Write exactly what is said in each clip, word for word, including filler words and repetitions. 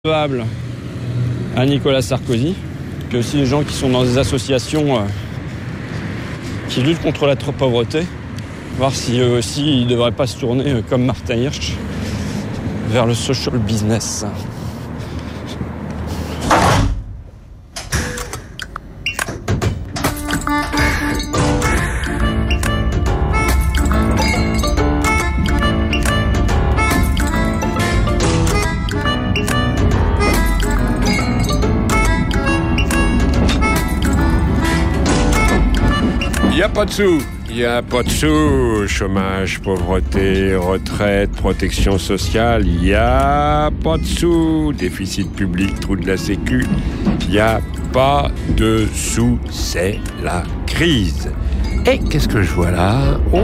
Recevable à Nicolas Sarkozy, que aussi les gens qui sont dans des associations euh, qui luttent contre la pauvreté, voir si eux aussi ils ne devraient pas se tourner euh, comme Martin Hirsch vers le social business. Il n'y a pas de sous, il n'y a pas de sous, chômage, pauvreté, retraite, protection sociale, il n'y a pas de sous, déficit public, trou de la sécu, il n'y a pas de sous, c'est la crise. Et qu'est-ce que je vois là ? Oh,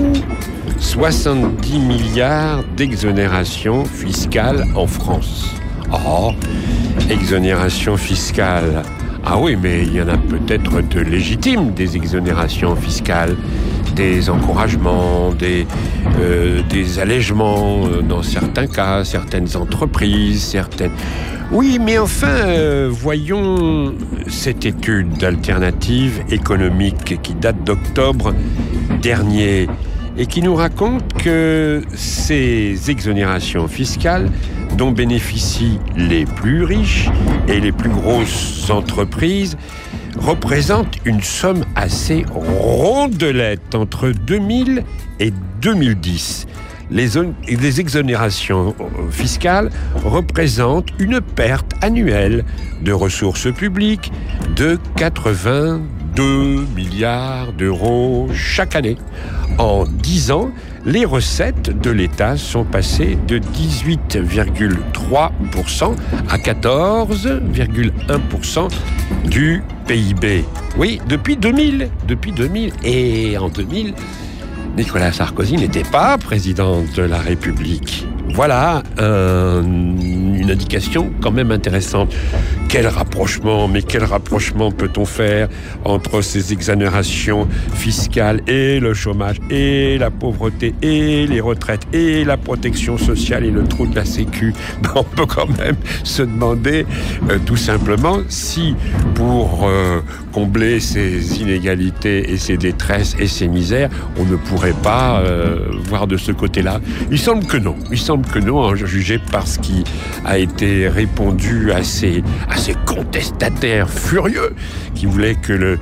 soixante-dix milliards d'exonération fiscale en France. Oh, exonération fiscale. Ah oui, mais il y en a peut-être de légitimes, des exonérations fiscales, des encouragements, des, euh, des allègements euh, dans certains cas, certaines entreprises, certaines... Oui, mais enfin, euh, voyons cette étude d'alternative économique qui date d'octobre dernier et qui nous raconte que ces exonérations fiscales dont bénéficient les plus riches et les plus grosses entreprises représentent une somme assez rondelette entre deux mille et deux mille dix. Les, les exonérations fiscales représentent une perte annuelle de ressources publiques de quatre-vingt-deux milliards d'euros chaque année. En dix ans, les recettes de l'État sont passées de dix-huit virgule trois pour cent à quatorze virgule un pour cent du P I B. Oui, depuis deux mille. Depuis deux mille. Et en deux mille, Nicolas Sarkozy n'était pas président de la République. Voilà un, une indication quand même intéressante. Quel rapprochement, mais quel rapprochement peut-on faire entre ces exonérations fiscales et le chômage, et la pauvreté, et les retraites, et la protection sociale, et le trou de la sécu ? Ben, on peut quand même se demander euh, tout simplement si pour euh, combler ces inégalités et ces détresses et ces misères, on ne pourrait pas euh, voir de ce côté-là. Il semble que non. Il semble que non, à juger par ce qui a été répondu à ces, à ces contestataires furieux qui voulaient que le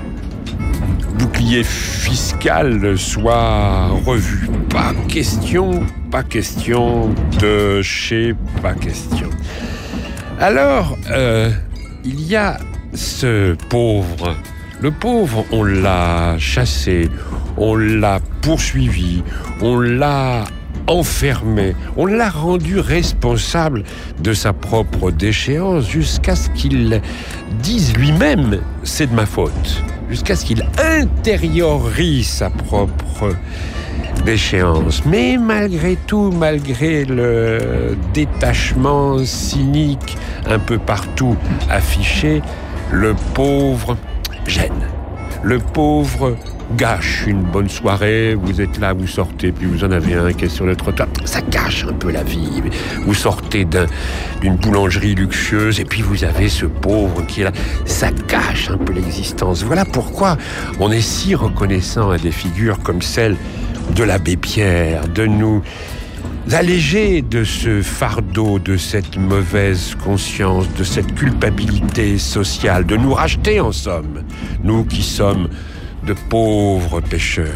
bouclier fiscal soit revu. Pas question, pas question de chez pas question. Alors, euh, il y a ce pauvre. Le pauvre, on l'a chassé, on l'a poursuivi, on l'a enfermé, on l'a rendu responsable de sa propre déchéance jusqu'à ce qu'il dise lui-même « c'est de ma faute », jusqu'à ce qu'il intériorise sa propre déchéance. Mais malgré tout, malgré le détachement cynique un peu partout affiché, le pauvre gêne. Le pauvre gâche une bonne soirée, vous êtes là, vous sortez, puis vous en avez un qui est sur le trottoir, ça gâche un peu la vie. Vous sortez d'un, d'une boulangerie luxueuse, et puis vous avez ce pauvre qui est là, ça gâche un peu l'existence. Voilà pourquoi on est si reconnaissant à des figures comme celle de l'abbé Pierre, de nous alléger de ce fardeau, de cette mauvaise conscience, de cette culpabilité sociale, de nous racheter en somme, nous qui sommes de pauvres pécheurs.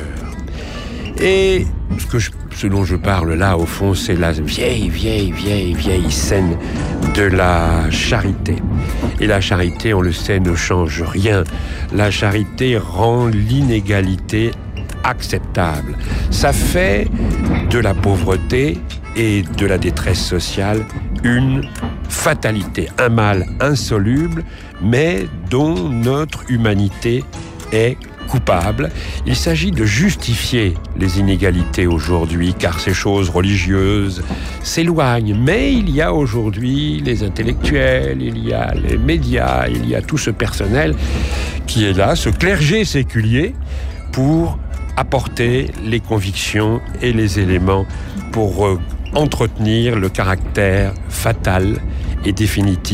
Et ce, que je, ce dont je parle là, au fond, c'est la vieille, vieille, vieille, vieille scène de la charité. Et la charité, on le sait, ne change rien. La charité rend l'inégalité acceptable. Ça fait de la pauvreté et de la détresse sociale une fatalité, un mal insoluble, mais dont notre humanité est coupable. Il s'agit de justifier les inégalités aujourd'hui, car ces choses religieuses s'éloignent. Mais il y a aujourd'hui les intellectuels, il y a les médias, il y a tout ce personnel qui est là, ce clergé séculier, pour apporter les convictions et les éléments pour euh, entretenir le caractère fatal et définitive.